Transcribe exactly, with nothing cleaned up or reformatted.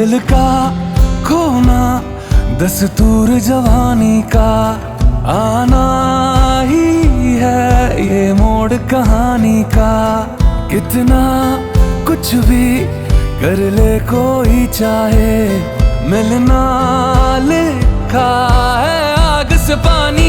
दिल का खोना दस्तूर जवानी का, आना ही है ये मोड़ कहानी का। कितना कुछ भी कर ले कोई चाहे, मिलना लिखा है आग से पानी।